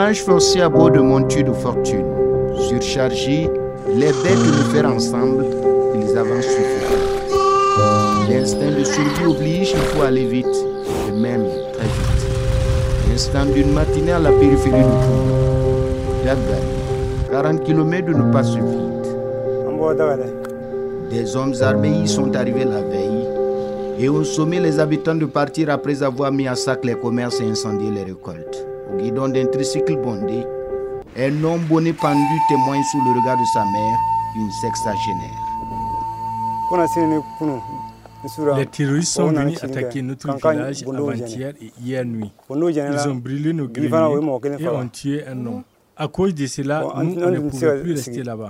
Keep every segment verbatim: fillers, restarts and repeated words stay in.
pèlerinage forcé à bord de montures de fortune. Surchargés, les bêtes de faire ensemble, ils avancent suffisamment. L'instinct de survie oblige, il faut aller vite, et même très vite. L'instant d'une matinée à la périphérie du Pouga. Dagale, quarante kilomètres de ne pas se vide. Des hommes armés y sont arrivés la veille et ont sommé les habitants de partir après avoir mis à sac les commerces et incendié les récoltes. Au guidon d'un tricycle bondé, un homme bonnet pendu témoigne sous le regard de sa mère, une sexagénaire. Les terroristes sont venus attaquer notre village avant-hier et hier nuit. Ils ont brûlé nos greniers et ont tué un homme. À cause de cela, nous on ne pouvons plus rester là-bas.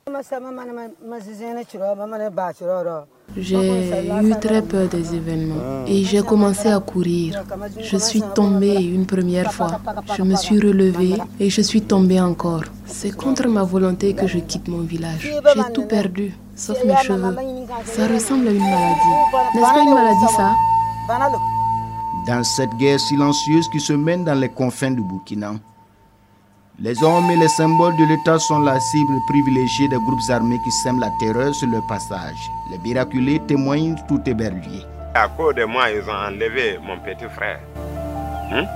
J'ai eu très peur des événements et j'ai commencé à courir. Je suis tombée une première fois. Je me suis relevée et je suis tombée encore. C'est contre ma volonté que je quitte mon village. J'ai tout perdu, sauf mes cheveux. Ça ressemble à une maladie. N'est-ce pas une maladie, ça? Dans cette guerre silencieuse qui se mène dans les confins du Burkina, les hommes et les symboles de l'État sont la cible privilégiée des groupes armés qui sèment la terreur sur leur passage. Les miraculés témoignent tout éberlués. À cause de moi, ils ont enlevé mon petit frère. Hum?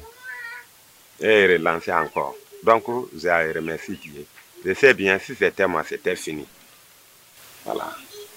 Et relancé encore. Donc, j'ai remercié Dieu. Je sais bien, si c'était moi, c'était fini. Voilà.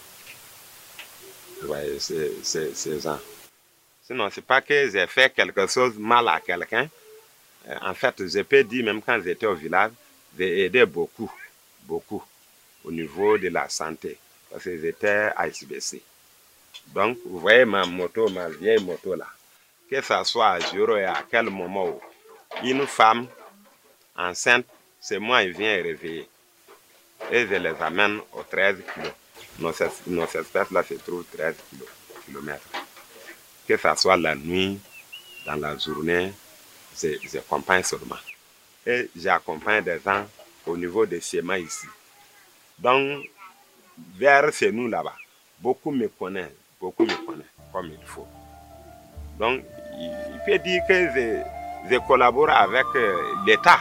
Vous voyez, c'est ça. Sinon, c'est pas que j'ai fait quelque chose mal à quelqu'un. En fait, je peux dire, même quand j'étais au village, j'ai aidé beaucoup, beaucoup, au niveau de la santé, parce que j'étais à S B C. Donc, vous voyez ma moto, ma vieille moto là, que ça soit à Juro et à quel moment où une femme enceinte, c'est moi qui viens réveiller. Et je les amène aux treize kilos. Nos, nos espèces là se trouvent treize kilomètres. Que ça soit la nuit, dans la journée, j'accompagne seulement. Et j'accompagne des gens au niveau des schémas ici. Donc, vers chez nous là-bas, beaucoup me connaissent, beaucoup me connaissent comme il faut. Donc, il, il peut dire que je, je collabore avec euh, l'État.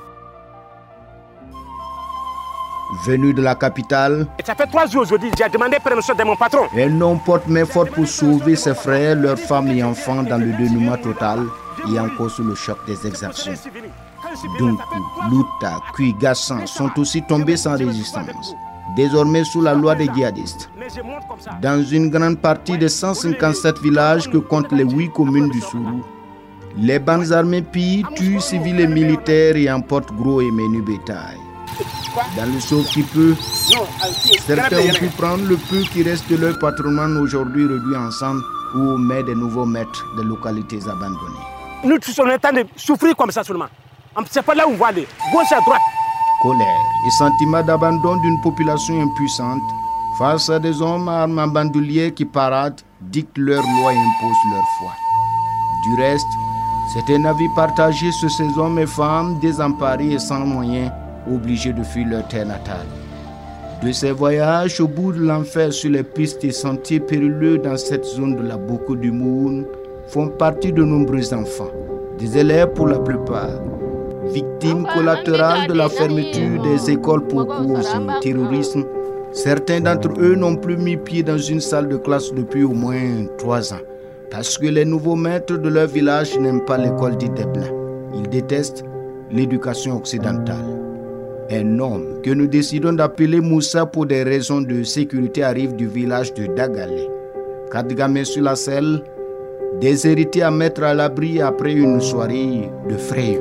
Venu de la capitale, et ça fait trois jours aujourd'hui, j'ai demandé permission de mon patron. Un homme porte main forte pour sauver ses frères, leurs femmes et enfants dans le dénuement total et encore sous le choc des exactions. Dunkou, Luta, Kui, Gassan sont aussi tombés sans résistance, désormais sous la loi des djihadistes. Dans une grande partie des cent cinquante-sept villages que comptent les huit communes du Sourou, les bandes armées pillent, tuent civils et militaires et emportent gros et menu bétail. Dans le sauve qui peut, certains ont pu prendre le peu qui reste de leur patrimoine aujourd'hui réduit ensemble ou met des nouveaux maîtres des localités abandonnées. Nous sommes en train de souffrir comme ça seulement. On ne sait pas là où on va aller, gauche à droite. Colère et sentiment d'abandon d'une population impuissante face à des hommes à armes bandoulières qui paradent, dictent leurs lois et imposent leur foi. Du reste, c'est un avis partagé sur ces hommes et femmes désemparés et sans moyens, obligés de fuir leur terre natale. De ces voyages au bout de l'enfer sur les pistes et sentiers périlleux dans cette zone de la Boko du Moun font partie de nombreux enfants, des élèves pour la plupart, victimes collatérales de la fermeture des écoles pour cause et terrorisme. Certains d'entre eux n'ont plus mis pied dans une salle de classe depuis au moins trois ans, parce que les nouveaux maîtres de leur village n'aiment pas l'école dite des Blancs. Ils détestent l'éducation occidentale. Un homme que nous décidons d'appeler Moussa pour des raisons de sécurité arrive du village de Dagale. Quatre gamins sur la selle, des héritiers à mettre à l'abri après une soirée de frayeur.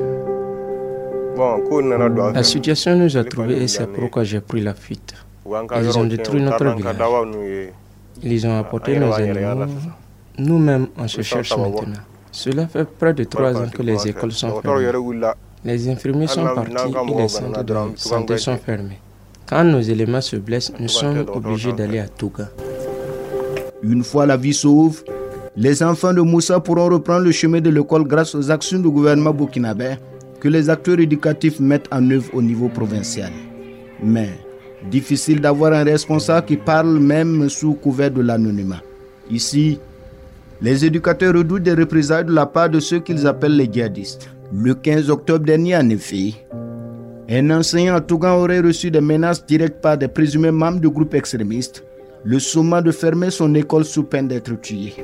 La situation nous a trouvés et c'est pourquoi j'ai pris la fuite. Ils ont détruit notre village. Ils ont apporté nos animaux. Nous-mêmes, on se cherche maintenant. Cela fait près de trois ans que les écoles sont fermées. Les infirmiers sont partis et les centres de santé sont fermés. Quand nos éléments se blessent, nous sommes obligés d'aller à Touga. Une fois la vie sauve, les enfants de Moussa pourront reprendre le chemin de l'école grâce aux actions du gouvernement burkinabé que les acteurs éducatifs mettent en œuvre au niveau provincial. Mais difficile d'avoir un responsable qui parle même sous couvert de l'anonymat. Ici, les éducateurs redoutent des représailles de la part de ceux qu'ils appellent les djihadistes. Le quinze octobre dernier, en effet, un enseignant à Tougan aurait reçu des menaces directes par des présumés membres du groupe extrémiste, le sommant de fermer son école sous peine d'être tué.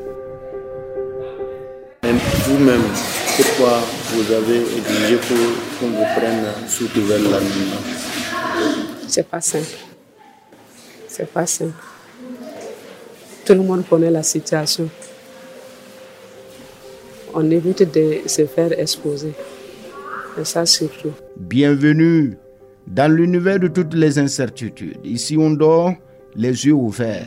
Vous-même, pourquoi vous avez exigé qu'on vous prenne sous couvert de l'anonymat? C'est pas simple. C'est pas simple. Tout le monde connaît la situation. On évite de se faire exposer. Et ça surtout. Bienvenue dans l'univers de toutes les incertitudes. Ici, on dort les yeux ouverts.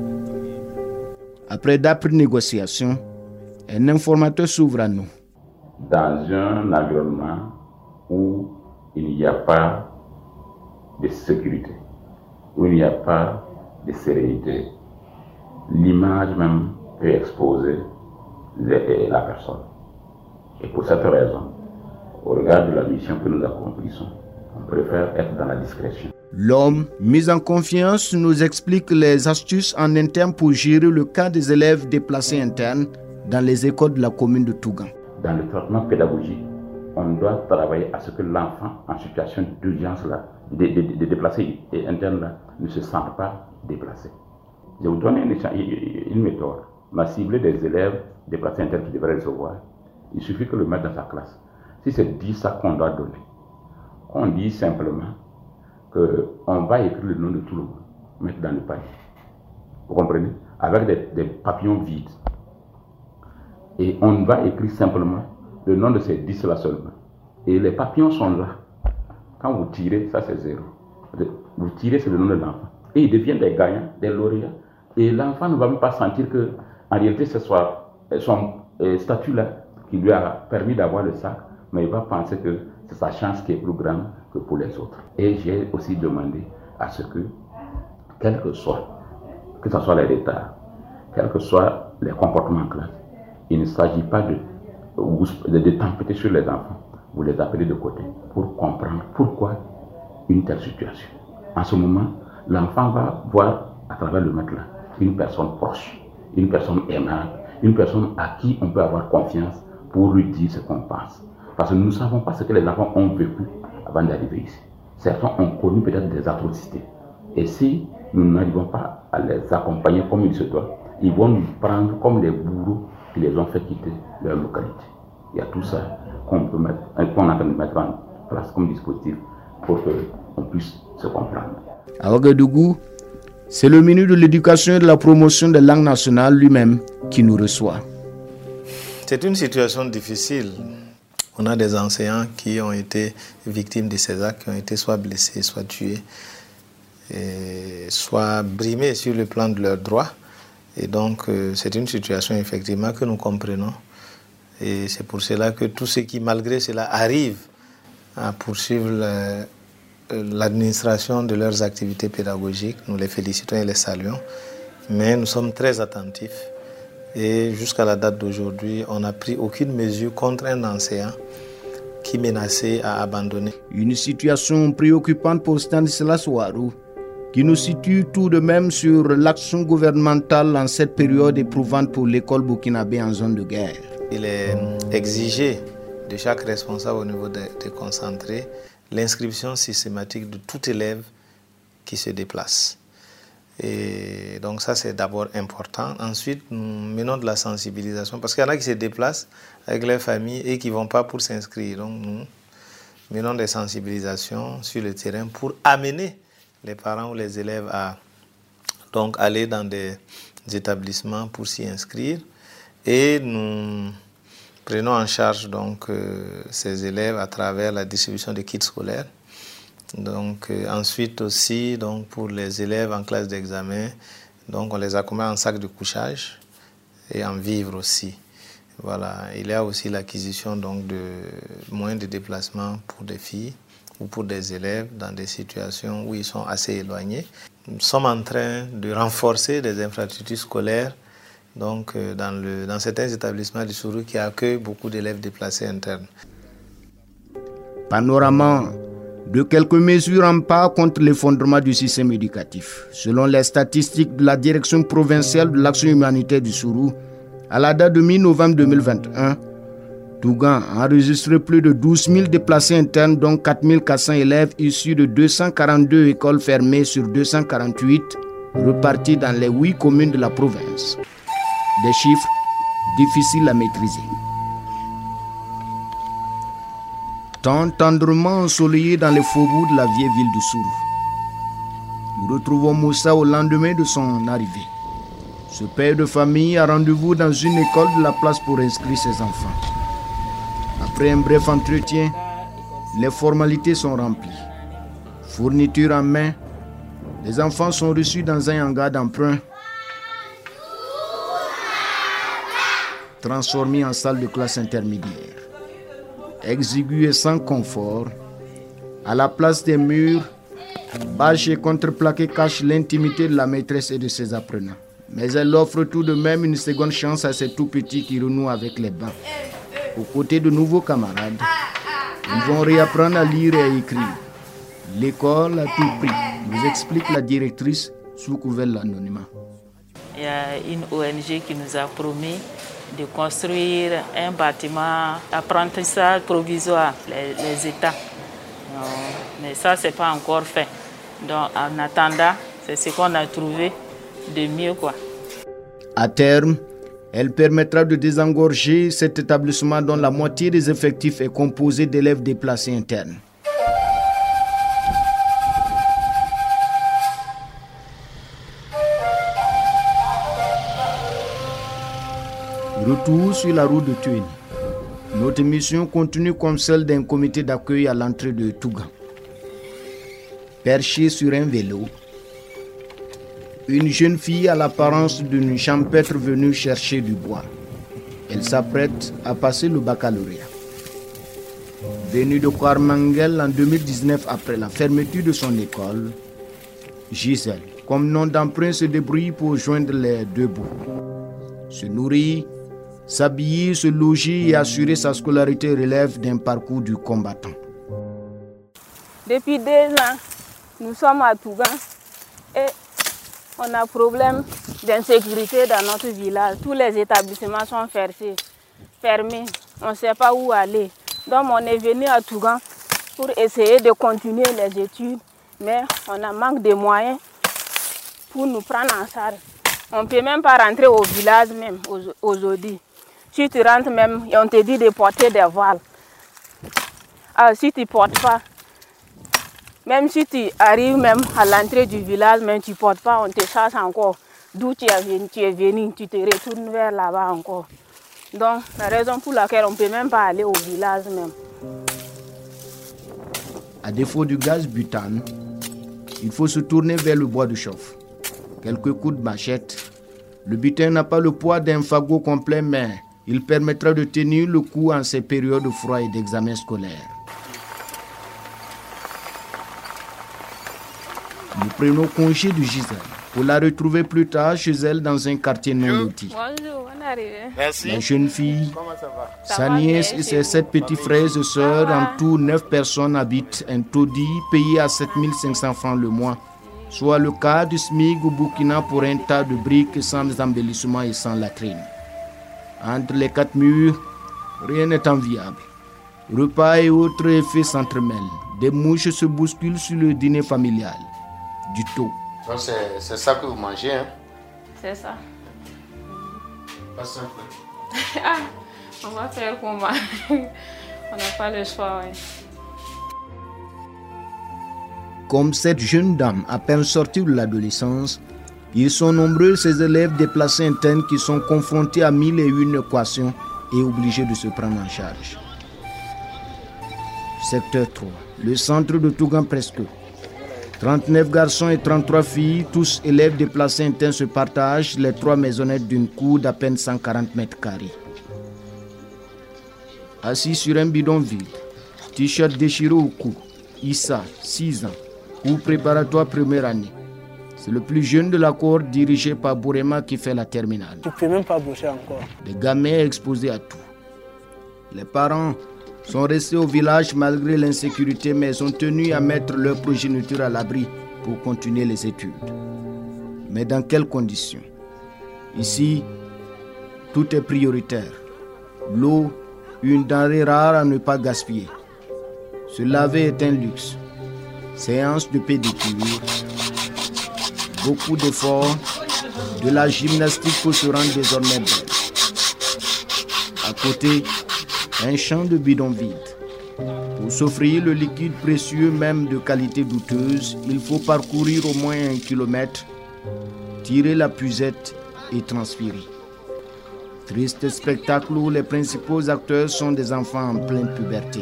Après d'âpres négociations, un informateur s'ouvre à nous. Dans un environnement où il n'y a pas de sécurité, où il n'y a pas de sérénité, l'image même peut exposer la personne. Et pour cette raison, au regard de la mission que nous accomplissons, on préfère être dans la discrétion. L'homme, mis en confiance, nous explique les astuces en interne pour gérer le cas des élèves déplacés internes dans les écoles de la commune de Tougan. Dans le traitement pédagogique, on doit travailler à ce que l'enfant en situation d'urgence, là, de, de, de déplacé et interne, là, ne se sente pas déplacé. Je vais vous donner une, une méthode. On a ciblé des élèves déplacés internes qui devraient recevoir. Il suffit que le mettre dans sa classe. Si c'est dix sacs qu'on doit donner, on dit simplement qu'on va écrire le nom de tout le monde, mettre dans le panier. Vous comprenez? Avec des, des papillons vides. Et on va écrire simplement le nom de ces dix là seulement. Et les papillons sont là. Quand vous tirez, ça c'est zéro. Vous tirez, c'est le nom de l'enfant. Et ils deviennent des gagnants, des lauréats. Et l'enfant ne va même pas sentir que, en réalité, ce soit son euh, statut là qui lui a permis d'avoir le sac, mais il va penser que c'est sa chance qui est plus grande que pour les autres. Et j'ai aussi demandé à ce que, quel que soit, que ce soit les retards, quels que soient les comportements en classe, il ne s'agit pas de, de, de tempêter sur les enfants. Vous les appelez de côté pour comprendre pourquoi une telle situation. En ce moment, l'enfant va voir à travers le matelas une personne proche, une personne aimable, une personne à qui on peut avoir confiance pour lui dire ce qu'on pense. Parce que nous ne savons pas ce que les enfants ont vécu avant d'arriver ici. Certains ont connu peut-être des atrocités. Et si nous n'arrivons pas à les accompagner comme il se doit, ils vont nous prendre comme des bourreaux qui les ont fait quitter leur localité. Il y a tout ça qu'on peut mettre, qu'on est en train de mettre en place comme dispositif pour qu'on puisse se comprendre. À Ouagadougou, c'est le ministre de l'Éducation et de la promotion des langues nationales lui-même qui nous reçoit. C'est une situation difficile. On a des enseignants qui ont été victimes de ces actes, qui ont été soit blessés, soit tués, et soit brimés sur le plan de leurs droits. Et donc, euh, c'est une situation effectivement que nous comprenons. Et c'est pour cela que tous ceux qui, malgré cela, arrivent à poursuivre l'administration de leurs activités pédagogiques, nous les félicitons et les saluons. Mais nous sommes très attentifs. Et jusqu'à la date d'aujourd'hui, on n'a pris aucune mesure contre un enseignant qui menaçait à abandonner. Une situation préoccupante pour Stanislas Ouarou, qui nous situe tout de même sur l'action gouvernementale en cette période éprouvante pour l'école burkinabé en zone de guerre. Il est exigé de chaque responsable au niveau des de concentrés l'inscription systématique de tout élève qui se déplace. Et donc ça, c'est d'abord important. Ensuite, nous menons de la sensibilisation, parce qu'il y en a qui se déplacent avec leur famille et qui ne vont pas pour s'inscrire. Donc nous menons des sensibilisations sur le terrain pour amener les parents ou les élèves à donc, aller dans des établissements pour s'y inscrire. Et nous prenons en charge donc, euh, ces élèves à travers la distribution des kits scolaires. Donc, euh, ensuite aussi, donc, pour les élèves en classe d'examen, donc, on les accompagne en sac de couchage et en vivres aussi. Voilà. Il y a aussi l'acquisition donc, de moyens de déplacement pour des filles ou pour des élèves dans des situations où ils sont assez éloignés. Nous sommes en train de renforcer les infrastructures scolaires donc, euh, dans, le, dans certains établissements du Sourou qui accueillent beaucoup d'élèves déplacés internes. Panorama de quelques mesures en pas contre l'effondrement du système éducatif. Selon les statistiques de la direction provinciale de l'action humanitaire du Sourou, à la date de mi-novembre deux mille vingt et un, Tougan a enregistré plus de douze mille déplacés internes, dont quatre mille quatre cents élèves issus de deux cent quarante-deux écoles fermées sur deux cent quarante-huit, repartis dans les huit communes de la province. Des chiffres difficiles à maîtriser. Tant tendrement ensoleillé dans les faubourgs de la vieille ville de Sourou. Nous retrouvons Moussa au lendemain de son arrivée. Ce père de famille a rendez-vous dans une école de la place pour inscrire ses enfants. Après un bref entretien, les formalités sont remplies. Fourniture en main, les enfants sont reçus dans un hangar d'emprunt, transformé en salle de classe intermédiaire. Exigu et sans confort, à la place des murs, bâches et contreplaqués cachent l'intimité de la maîtresse et de ses apprenants. Mais elle offre tout de même une seconde chance à ces tout petits qui renouent avec les bancs. Aux côtés de nouveaux camarades, ils vont réapprendre à lire et à écrire. L'école a tout pris, nous explique la directrice sous couvert de l'anonymat. Il y a une O N G qui nous a promis de construire un bâtiment apprentissage provisoire, les, les États. Non, mais ça, ce n'est pas encore fait. Donc, en attendant, c'est ce qu'on a trouvé de mieux, quoi. À terme, elle permettra de désengorger cet établissement dont la moitié des effectifs est composée d'élèves déplacés internes. Retour sur la route de Tueni. Notre mission continue comme celle d'un comité d'accueil à l'entrée de Tougan. Perchée sur un vélo, une jeune fille à l'apparence d'une champêtre venue chercher du bois. Elle s'apprête à passer le baccalauréat. Venue de Kouarmanguel en deux mille dix-neuf après la fermeture de son école, Gisèle, comme nom d'emprunt, se débrouille pour joindre les deux bouts. Se nourrir, s'habiller, se loger et assurer sa scolarité relève d'un parcours du combattant. Depuis deux ans, nous sommes à Tougan et on a un problème d'insécurité dans notre village. Tous les établissements sont fermés. fermés. On ne sait pas où aller. Donc on est venu à Tougan pour essayer de continuer les études, mais on a manque de moyens pour nous prendre en charge. On ne peut même pas rentrer au village même aujourd'hui. Si tu rentres même, on te dit de porter des voiles. Alors, si tu ne portes pas, même si tu arrives même à l'entrée du village, même tu ne portes pas, on te chasse encore. D'où tu es venu, tu es venu, tu te retournes vers là-bas encore. Donc, la raison pour laquelle on ne peut même pas aller au village même. À défaut du gaz butane, il faut se tourner vers le bois de chauffe. Quelques coups de machette. Le butane n'a pas le poids d'un fagot complet, mais il permettra de tenir le coup en ces périodes de froid et d'examen scolaire. Nous prenons congé de Gisèle pour la retrouver plus tard chez elle dans un quartier non loti. Bonjour, on est arrivé. Merci. La jeune fille, sa nièce et ses sept petits frères et sœurs, en tout neuf personnes habitent un taudis payé à sept mille cinq cents francs le mois, soit le cas du SMIC au Burkina pour un tas de briques sans embellissement et sans latrine. Entre les quatre murs, rien n'est enviable. Repas et autres effets s'entremêlent. Des mouches se bousculent sur le dîner familial. Du taux. Donc c'est, c'est ça que vous mangez, hein? C'est ça. Pas simple. Ah, on va faire comment? On n'a pas le choix, oui. Comme cette jeune dame à peine sortie de l'adolescence, ils sont nombreux ces élèves déplacés internes qui sont confrontés à mille et une équations et obligés de se prendre en charge. Secteur trois, le centre de Tougan presque. trente-neuf garçons et trente-trois filles, tous élèves déplacés internes, se partagent les trois maisonnettes d'une cour d'à peine cent quarante mètres carrés. Assis sur un bidon vide, t-shirt déchiré au cou, Issa, six ans, cours préparatoire première année. C'est le plus jeune de la cohorte dirigé par Bourema qui fait la terminale. Tu ne peux même pas bouger encore. Les gamins exposés à tout. Les parents sont restés au village malgré l'insécurité, mais sont tenus à mettre leur progéniture à l'abri pour continuer les études. Mais dans quelles conditions? Ici, tout est prioritaire. L'eau, une denrée rare à ne pas gaspiller. Se laver est un luxe. Séance de pédicure, beaucoup d'efforts, de la gymnastique pour se rendre désormais belle. À côté, un champ de bidons vides. Pour s'offrir le liquide précieux, même de qualité douteuse, il faut parcourir au moins un kilomètre, tirer la puisette et transpirer. Triste spectacle où les principaux acteurs sont des enfants en pleine puberté.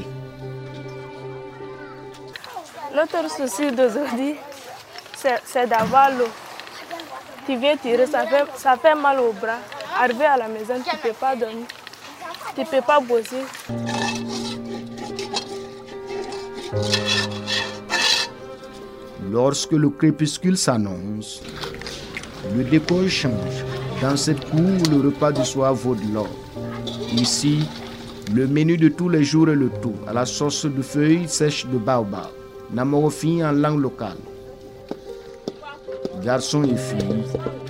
L'autre souci d'aujourd'hui, c'est d'avoir l'eau. Tu viens tirer, ça fait, ça fait mal au bras. Arrivé à la maison, tu ne peux pas dormir, tu ne peux pas bosser. Lorsque le crépuscule s'annonce, le décor change. Dans cette cour où le repas du soir vaut de l'or. Ici, le menu de tous les jours est le tout, à la sauce de feuilles sèches de baobab, namorofi en langue locale. Garçons et filles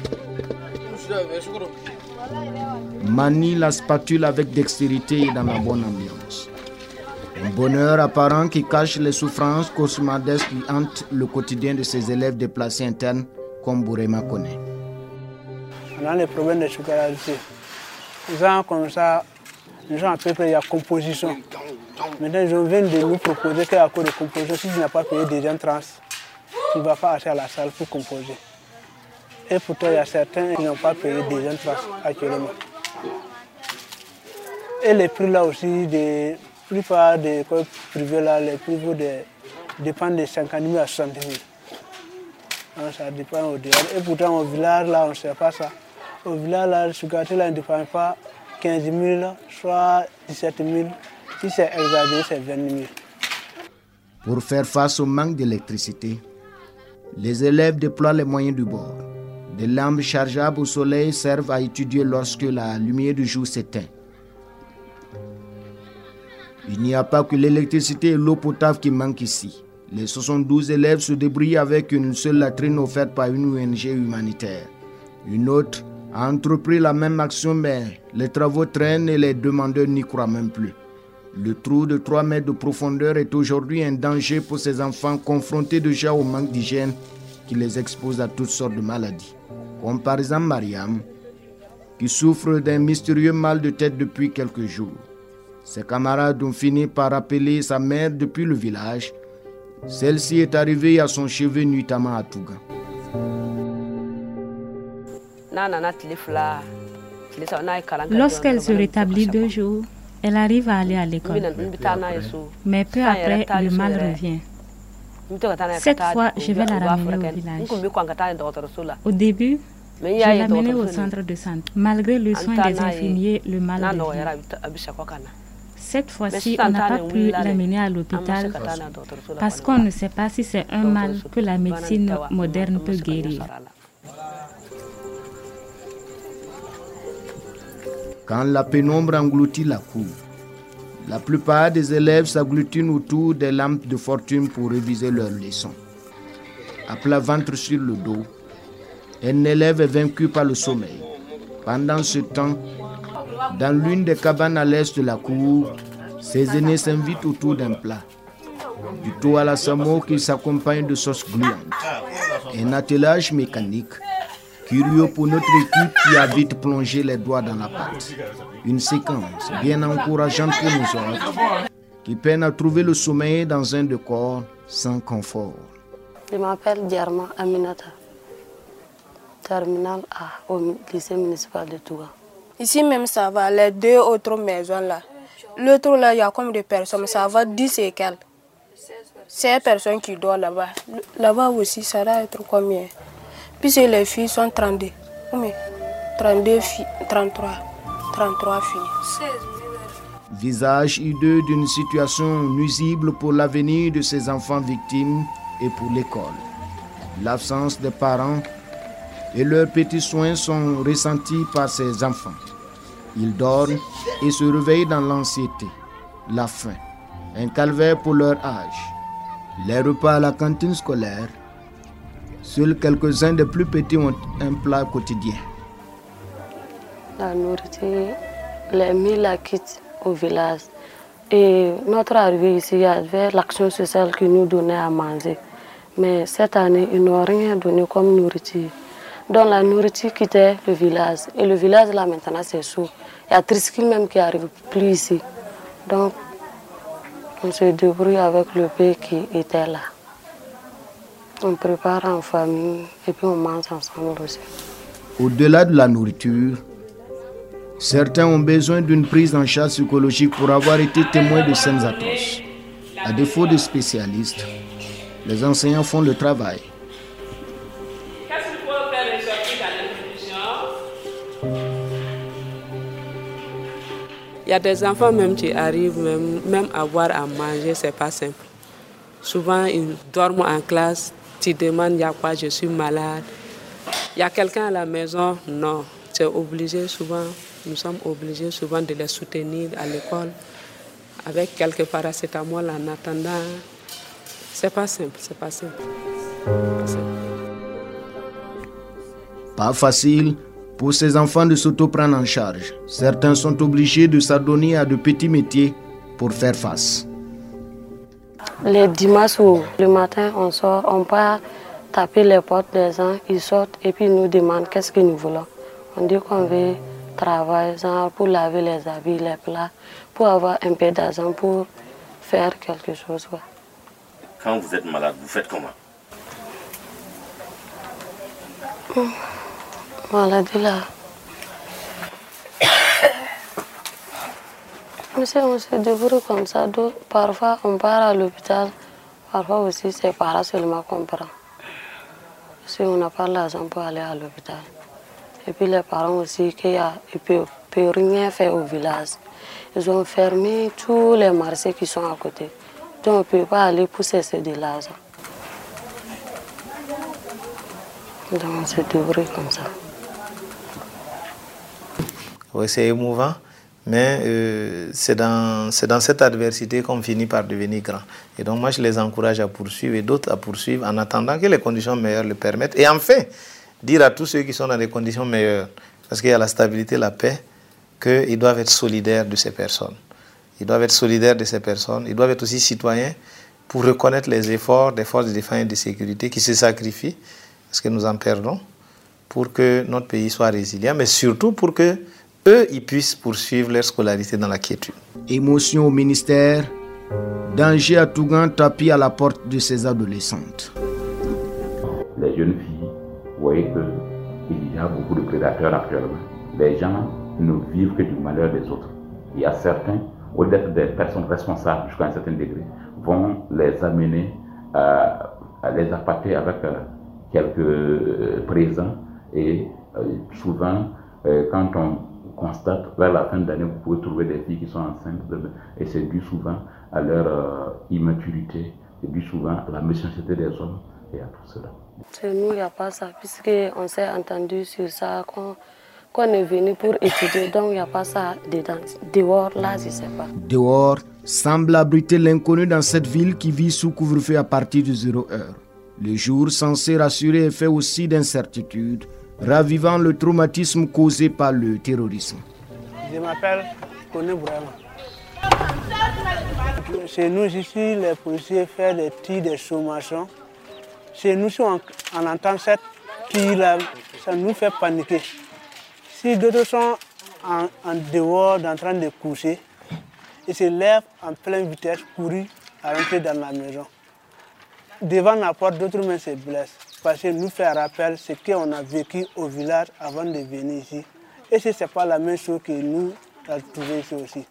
manient la spatule avec dextérité et dans la bonne ambiance. Un bonheur apparent qui cache les souffrances cauchemardesques qui hantent le quotidien de ces élèves déplacés internes, comme Bourema connaît. On a les problèmes de scolarité. Les gens comme ça, les gens à peu près, il y a composition. Maintenant, je viens de nous proposer qu'à cause de composition, si tu n'as pas payé des entrances, tu ne vas pas acheter à la salle pour composer. Et pourtant, il y a certains qui n'ont pas payé des entrances actuellement. Et les prix là aussi, la plupart des écoles privées là, les prix de, dépendent de cinquante mille à soixante mille. Donc, ça dépend au dehors. Et pourtant, au village là, on ne sait pas ça. Au village là, ce quartier là, il ne dépend pas quinze mille, soit dix-sept mille. Si c'est exagéré, c'est vingt mille. Pour faire face au manque d'électricité, les élèves déploient les moyens du bord. Des lampes chargeables au soleil servent à étudier lorsque la lumière du jour s'éteint. Il n'y a pas que l'électricité et l'eau potable qui manquent ici. Les soixante-douze élèves se débrouillent avec une seule latrine offerte par une O N G humanitaire. Une autre a entrepris la même action, mais les travaux traînent et les demandeurs n'y croient même plus. Le trou de trois mètres de profondeur est aujourd'hui un danger pour ces enfants confrontés déjà au manque d'hygiène qui les expose à toutes sortes de maladies. Comme par exemple Mariam, qui souffre d'un mystérieux mal de tête depuis quelques jours. Ses camarades ont fini par appeler sa mère depuis le village. Celle-ci est arrivée à son chevet nuitamment à Touga. Lorsqu'elle se rétablit deux jours, elle arrive à aller à l'école. Mais peu après, le mal revient. Cette fois, je vais la ramener au village. Au début, je l'amenais au centre de santé. Malgré le soin des infirmiers, le mal revient. Cette fois-ci, on n'a pas pu l'amener à l'hôpital parce qu'on ne sait pas si c'est un mal que la médecine moderne peut guérir. Quand la pénombre engloutit la cour, la plupart des élèves s'agglutinent autour des lampes de fortune pour réviser leurs leçons. À plat ventre sur le dos, un élève est vaincu par le sommeil. Pendant ce temps, dans l'une des cabanes à l'est de la cour, ses aînés s'invitent autour d'un plat. Du tout à la samo qui s'accompagne de sauce gluante. Un attelage mécanique, curieux pour notre équipe qui a vite plongé les doigts dans la pâte. Une séquence bien encourageante pour nous autres, qui peine à trouver le sommeil dans un décor sans confort. Je m'appelle Diarma Aminata, terminale A au lycée municipal de Touga. Ici même ça va, les deux autres maisons là. L'autre là, il y a combien de personnes? Ça va dix et quelques. seize personnes qui dorment là-bas. Là-bas aussi, ça doit être combien? Puisque les filles sont trente-deux. Combien? trente-deux filles, trente-trois. trente-trois filles. Visage hideux d'une situation nuisible pour l'avenir de ces enfants victimes et pour l'école. L'absence des parents et leurs petits soins sont ressentis par ces enfants. Ils dorment et se réveillent dans l'anxiété, la faim, un calvaire pour leur âge. Les repas à la cantine scolaire, seuls quelques-uns des plus petits ont un plat quotidien. La nourriture, les mille la quitte au village. Et notre arrivée ici, il y avait l'action sociale qui nous donnait à manger. Mais cette année, ils n'ont rien donné comme nourriture. Donc la nourriture quittait le village. Et le village, là, maintenant, c'est chaud. Il y a Triskil même qui n'arrive plus ici. Donc, on se débrouille avec le peu qui était là. On prépare en famille et puis on mange ensemble aussi. Au-delà de la nourriture, certains ont besoin d'une prise en charge psychologique pour avoir été témoins de scènes atroces. À défaut de spécialistes, les enseignants font le travail. Qu'est-ce qu'il faut faire les sorties dans l'institution? Il y a des enfants même qui arrivent, même, même avoir à manger, c'est pas simple. Souvent, ils dorment en classe, tu demandes, il y a quoi, je suis malade. Il y a quelqu'un à la maison? Non. C'est obligé souvent, nous sommes obligés souvent de les soutenir à l'école avec quelques paracétamol en attendant. C'est pas simple, c'est pas simple. Pas facile pour ces enfants de s'auto-prendre en charge. Certains sont obligés de s'adonner à de petits métiers pour faire face. Les dimanches où le matin on sort, on part taper les portes des gens, ils sortent et puis ils nous demandent qu'est-ce que nous voulons. On dit qu'on veut travailler genre pour laver les habits, les plats, pour avoir un peu d'argent pour faire quelque chose. Ouais. Quand vous êtes malade, vous faites comment? Mmh. Maladie là. Monsieur, on se débrouille comme ça. Parfois on part à l'hôpital, parfois aussi c'est par là seulement qu'on prend. Si on n'a pas l'argent pour aller à l'hôpital. Et puis les parents aussi, qui ne peuvent, peuvent rien faire au village. Ils ont fermé tous les marchés qui sont à côté. Donc on ne peut pas aller pour chercher de l'argent. Donc on se débrouille comme ça. Oui, c'est émouvant, mais euh, c'est dans, c'est dans cette adversité qu'on finit par devenir grand. Et donc moi, je les encourage à poursuivre et d'autres à poursuivre en attendant que les conditions meilleures le permettent. Et enfin, dire à tous ceux qui sont dans des conditions meilleures, parce qu'il y a la stabilité, la paix, qu'ils doivent être solidaires de ces personnes. Ils doivent être solidaires de ces personnes. Ils doivent être aussi citoyens pour reconnaître les efforts des forces de défense et de sécurité qui se sacrifient, parce que nous en perdons, pour que notre pays soit résilient, mais surtout pour que eux, ils puissent poursuivre leur scolarité dans la quiétude. Émotion au ministère, danger à Tougan tapis à la porte de ces adolescentes. Les jeunes filles, vous voyez qu'il y a beaucoup de prédateurs actuellement. Les gens ne vivent que du malheur des autres. Il y a certains, au lieu d'être des personnes responsables jusqu'à un certain degré, vont les amener à, à les appâter avec euh, quelques euh, présents et euh, souvent, euh, quand on constate, vers la fin de l'année, vous pouvez trouver des filles qui sont enceintes et c'est dû souvent à leur euh, immaturité, c'est dû souvent à la méchanceté des hommes et à tout cela. Chez nous, il n'y a pas ça, puisqu'on s'est entendu sur ça, qu'on qu'on est venu pour étudier, donc il n'y a pas ça dedans. Dehors, là, je ne sais pas. Dehors semble abriter l'inconnu dans cette ville qui vit sous couvre-feu à partir de zéro heure. Le jour censé rassurer est fait aussi d'incertitude, ravivant le traumatisme causé par le terrorisme. Je m'appelle Koné Bourama. Chez nous ici, les policiers font des tirs de sommation. Chez nous, si on, on entend cette tir-là, ça nous fait paniquer. Si d'autres sont en, en dehors, en train de coucher, ils se lèvent en pleine vitesse, courir à rentrer dans la maison. Devant la porte, d'autres mains se blessent. Parce que nous fait rappel ce qu'on a vécu au village avant de venir ici. Et ce n'est pas la même chose que nous avons trouvé ici aussi.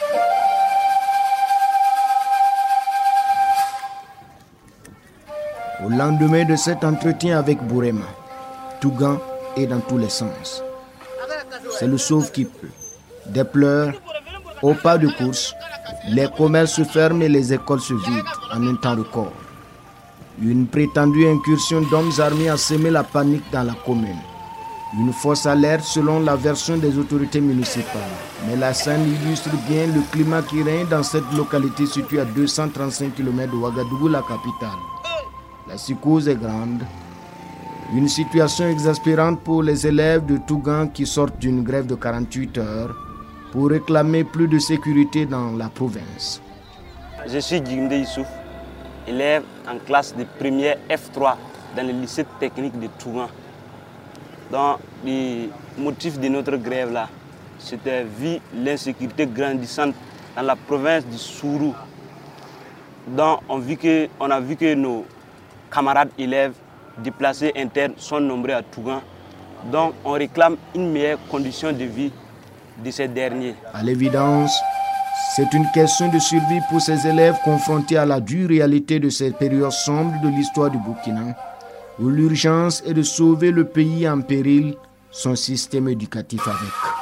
Au lendemain de cet entretien avec Bourema, Tougan est dans tous les sens. C'est le sauve qui peut. Des pleurs, au pas de course, les commerces se ferment et les écoles se vident en un temps record. Une prétendue incursion d'hommes armés a semé la panique dans la commune. Une fausse alerte selon la version des autorités municipales. Mais la scène illustre bien le climat qui règne dans cette localité située à deux cent trente-cinq kilomètres de Ouagadougou, la capitale. La psychose est grande. Une situation exaspérante pour les élèves de Tougan qui sortent d'une grève de quarante-huit heures pour réclamer plus de sécurité dans la province. Je suis Djimde Youssouf, élève en classe de première F trois dans le lycée technique de Touran. Donc, le motif de notre grève là, c'était vu l'insécurité grandissante dans la province du Sourou. Donc, on, vit que, on a vu que nos camarades élèves déplacés internes sont nombreux à Touran. Donc, on réclame une meilleure condition de vie de ces derniers. À l'évidence, c'est une question de survie pour ces élèves confrontés à la dure réalité de cette période sombre de l'histoire du Burkina, où l'urgence est de sauver le pays en péril, son système éducatif avec.